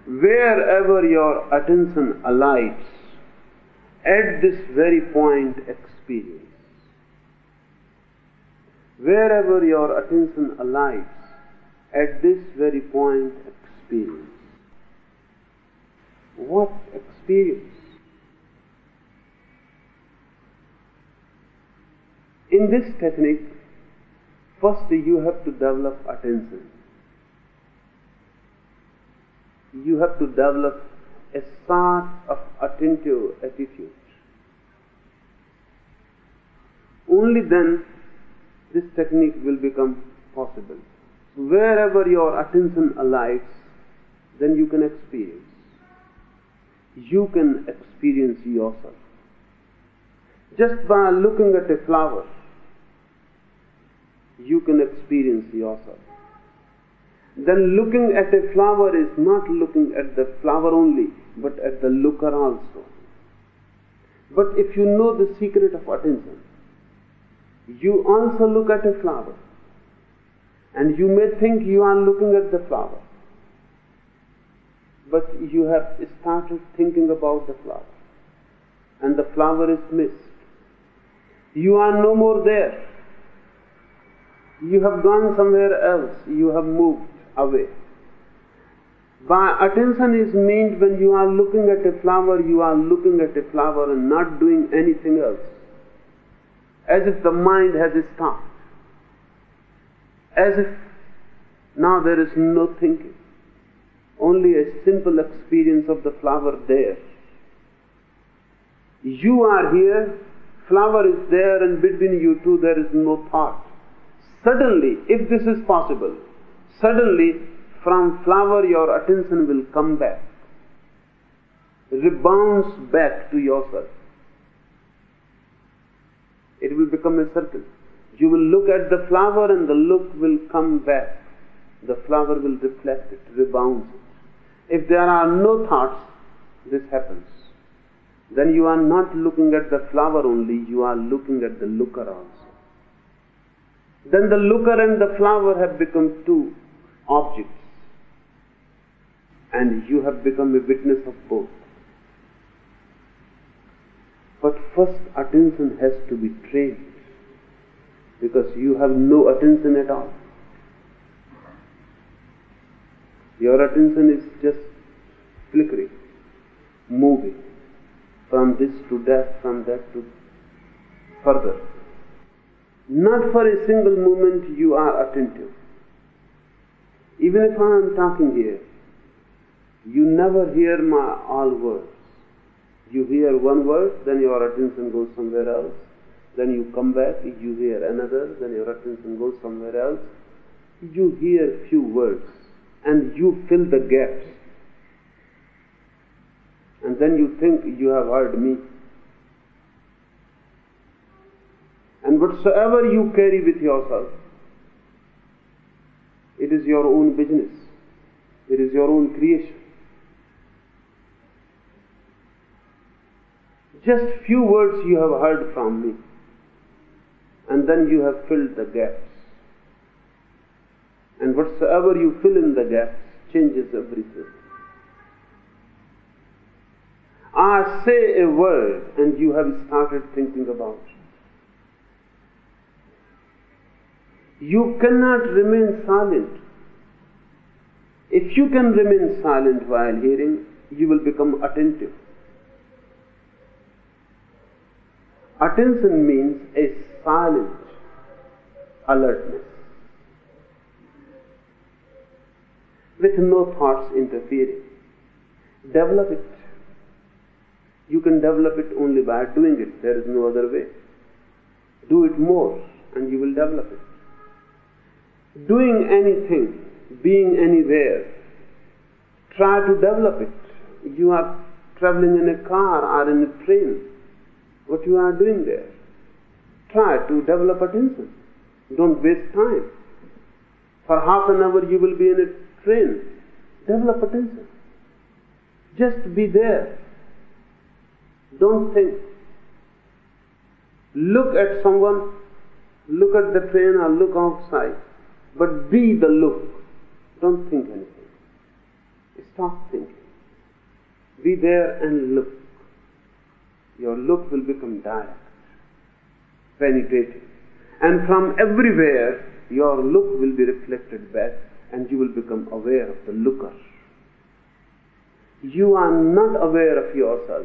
Wherever your attention alights, at this very point experience. Wherever your attention alights, at this very point experience. What experience? In this technique, first you have to develop attention. You have to develop a sort of attentive attitude. Only then this technique will become possible. Wherever your attention alights, then you can experience. You can experience yourself. Just by looking at a flower, you can experience yourself. Then looking at a flower is not looking at the flower only, but at the looker also. But if you know the secret of attention, you also look at a flower, and you may think you are looking at the flower, but you have started thinking about the flower, and the flower is missed. You are no more there. You have gone somewhere else. You have moved away. By attention is meant when you are looking at a flower, you are looking at a flower and not doing anything else. As if the mind has stopped. As if now there is no thinking. Only a simple experience of the flower there. You are here, flower is there, and between you two there is no thought. Suddenly, if this is possible, suddenly from flower your attention will come back, rebounds back to yourself. It will become a circle. You will look at the flower and the look will come back. The flower will reflect it, rebounds it. If there are no thoughts, this happens. Then you are not looking at the flower only, you are looking at the looker also. Then the looker and the flower have become two objects, and you have become a witness of both. But first attention has to be trained, because you have no attention at all. Your attention is just flickering, moving from this to that, from that to further. Not for a single moment you are attentive. Even if I am talking here, you never hear my all words. You hear one word, then your attention goes somewhere else. Then you come back, you hear another, then your attention goes somewhere else. You hear few words, and you fill the gaps. And then you think you have heard me. And whatsoever you carry with yourself, it is your own business. It is your own creation. Just few words you have heard from me, and then you have filled the gaps. And whatsoever you fill in the gaps changes everything. I say a word and you have started thinking about it. You cannot remain silent. If you can remain silent while hearing, you will become attentive. Attention means a silent alertness, with no thoughts interfering. Develop it. You can develop it only by doing it. There is no other way. Do it more and you will develop it. Doing anything, being anywhere, try to develop it. You are traveling in a car or in a train. What you are doing there? Try to develop attention. Don't waste time. For half an hour you will be in a train. Develop attention. Just be there. Don't think. Look at someone, look at the train or look outside, but be the look. Don't think anything. Stop thinking. Be there and look. Your look will become direct, penetrating. And from everywhere, your look will be reflected back, and you will become aware of the looker. You are not aware of yourself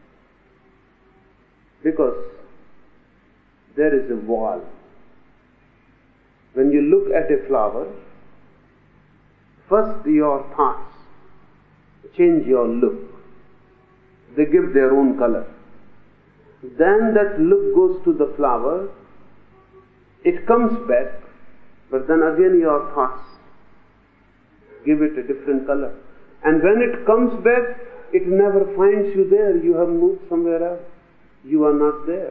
because there is a wall. When you look at a flower, first your thoughts change your look. They give their own color. Then that look goes to the flower, it comes back, but then again your thoughts give it a different color. And when it comes back, it never finds you there. You have moved somewhere else. You are not there.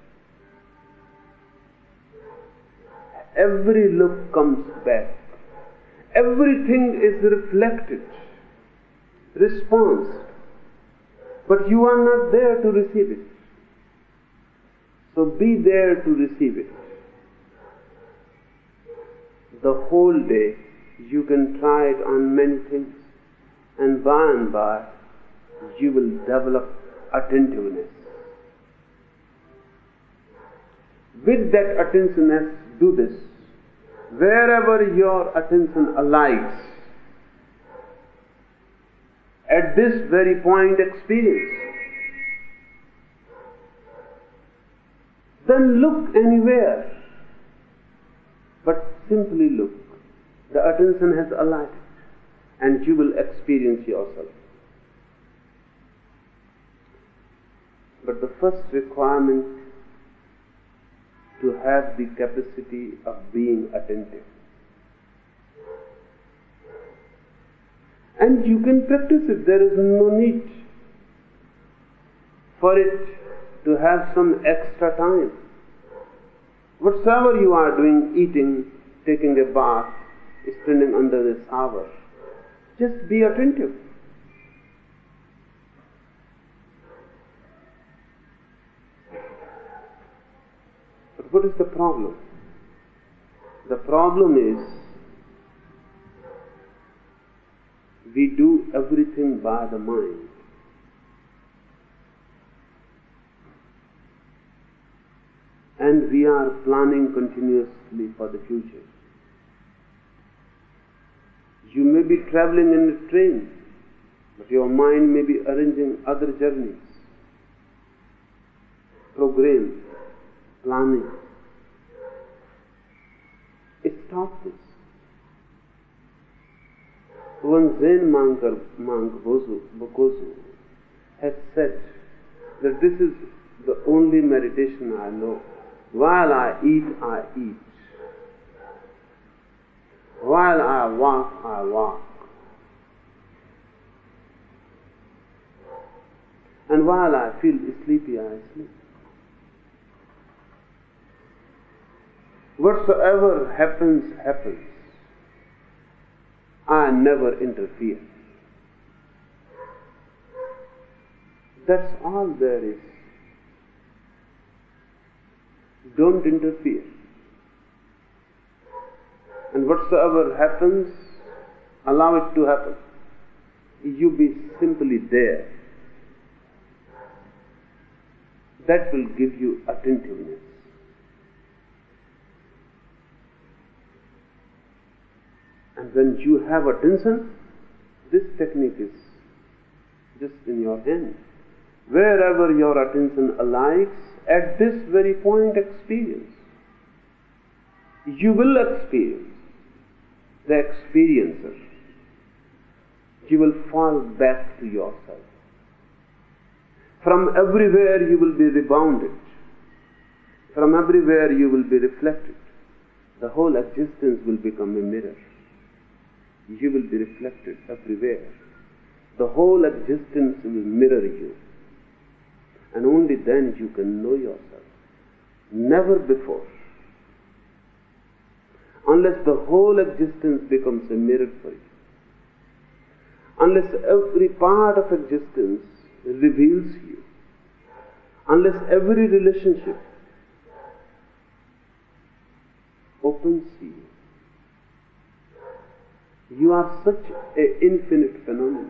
Every look comes back. Everything is reflected, response. But you are not there to receive it. So be there to receive it. The whole day you can try it on many things, and by you will develop attentiveness. With that attentiveness, do this. Wherever your attention alights, at this very point experience, then look anywhere, but simply look. The attention has alighted, and you will experience yourself. But the first requirement to have the capacity of being attentive. And you can practice it. There is no need for it to have some extra time. Whatsoever you are doing, eating, taking a bath, standing under the shower, just be attentive. But what is the problem? The problem is we do everything by the mind. And we are planning continuously for the future. You may be traveling in a train, but your mind may be arranging other journeys, programs, planning. Stop this. One Zen monk Bokosu has said that this is the only meditation I know. While I eat, I eat. While I walk. And while I feel sleepy, I sleep. Whatsoever happens, happens. I never interfere. That's all there is. Don't interfere. And whatsoever happens, allow it to happen. You be simply there. That will give you attentiveness. And when you have attention, this technique is just in your hand. Wherever your attention alights, at this very point experience, you will experience the experiencer. You will fall back to yourself. From everywhere you will be rebounded. From everywhere you will be reflected. The whole existence will become a mirror. You will be reflected everywhere. The whole existence will mirror you. And only then you can know yourself. Never before. Unless the whole existence becomes a mirror for you. Unless every part of existence reveals you. Unless every relationship opens you. You are such an infinite phenomenon.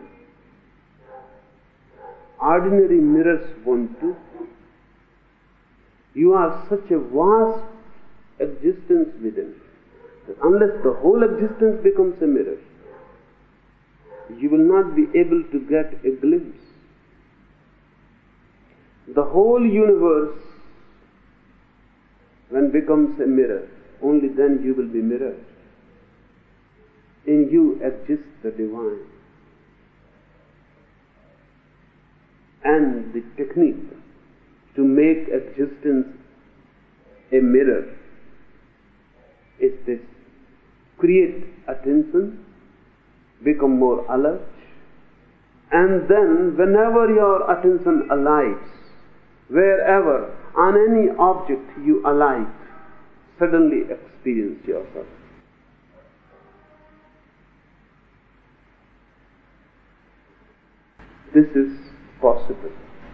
Ordinary mirrors won't do. You are such a vast existence within, that unless the whole existence becomes a mirror, you will not be able to get a glimpse. The whole universe, when becomes a mirror, only then you will be mirrored. In you exists the divine. And the technique to make existence a mirror is this: create attention, become more alert, and then whenever your attention alights, wherever, on any object you alight, suddenly experience yourself. This is possible.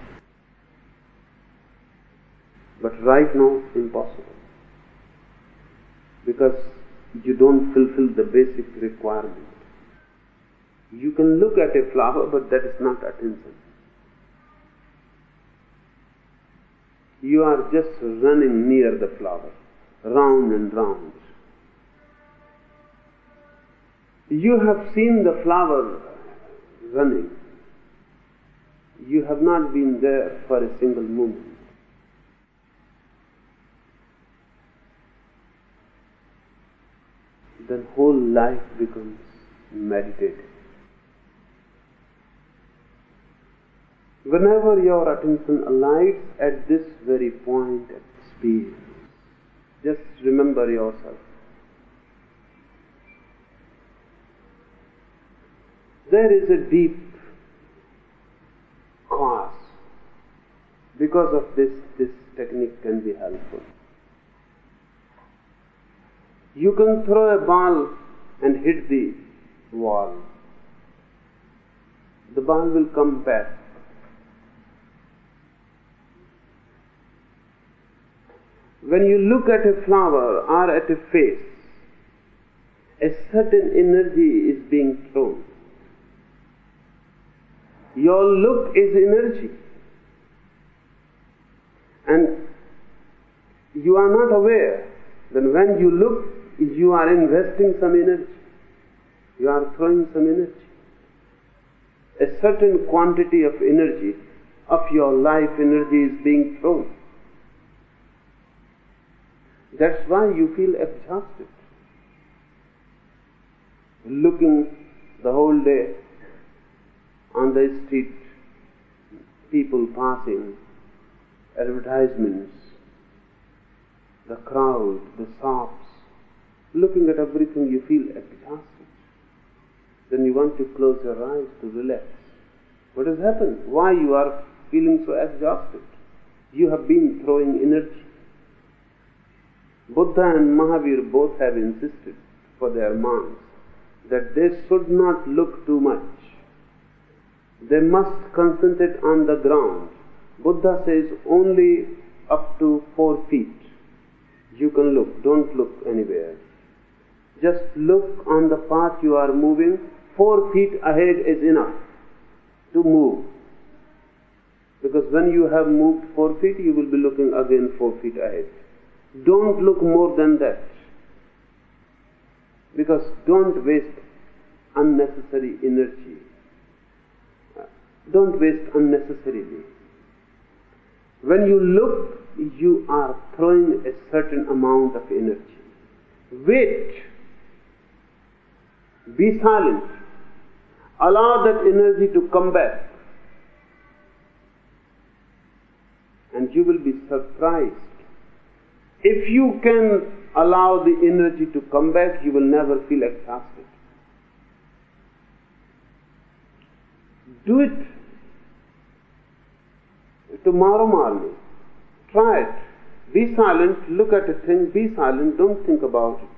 But right now, impossible. Because you don't fulfill the basic requirement. You can look at a flower, but that is not attention. You are just running near the flower, round and round. You have seen the flower running. You have not been there for a single moment. Then whole life becomes meditative. Whenever your attention alights at this very point of experience, just remember yourself. There is a deep cause. Because of this technique can be helpful. You can throw a ball and hit the wall. The ball will come back. When you look at a flower or at a face, a certain energy is being thrown. Your look is energy. And you are not aware that when you look, you are investing some energy. You are throwing some energy. A certain quantity of energy, of your life energy, is being thrown. That's why you feel exhausted. Looking the whole day on the street, people passing, advertisements, the crowd, the shops, looking at everything, you feel exhausted. Then you want to close your eyes to relax. What has happened? Why you are feeling so exhausted? You have been throwing energy. Buddha and Mahavir both have insisted for their monks that they should not look too much. They must concentrate on the ground. Buddha says only up to 4 feet you can look. Don't look anywhere. Just look on the path you are moving. 4 feet ahead is enough to move. Because when you have moved 4 feet, you will be looking again 4 feet ahead. Don't look more than that. Because don't waste unnecessary energy. Don't waste unnecessarily. When you look, you are throwing a certain amount of energy. Wait. Be silent. Allow that energy to come back. And you will be surprised. If you can allow the energy to come back, you will never feel exhausted. Do it tomorrow morning. Try it. Be silent, look at a thing, be silent, don't think about it.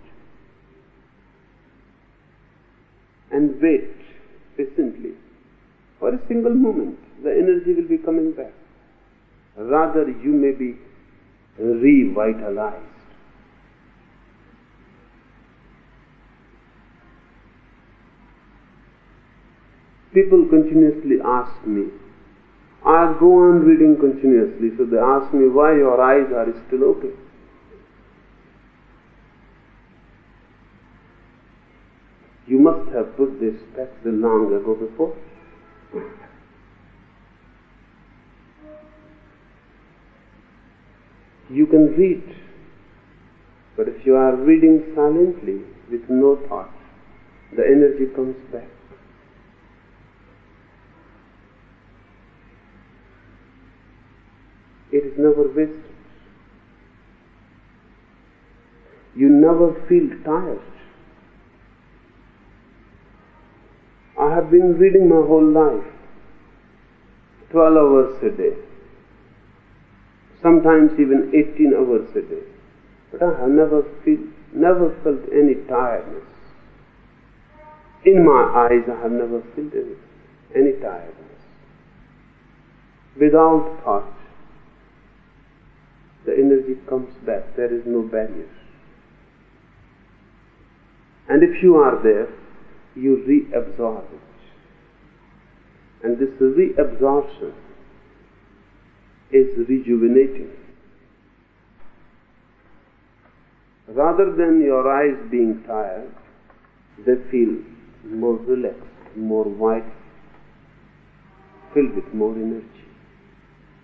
And wait patiently. For a single moment, the energy will be coming back. Rather, you may be revitalized. People continuously ask me. I go on reading continuously, so they ask me why your eyes are still open. You must have put this specs long ago before. You can read, but if you are reading silently with no thought, the energy comes back. It is never wasted. You never feel tired. I have been reading my whole life, 12 hours a day, sometimes even 18 hours a day, but I have never felt any tiredness. In my eyes, I have never felt any tiredness. Without thought, the energy comes back. There is no barrier. And if you are there, you reabsorb it. And this reabsorption is rejuvenating. Rather than your eyes being tired, they feel more relaxed, more wide, filled with more energy.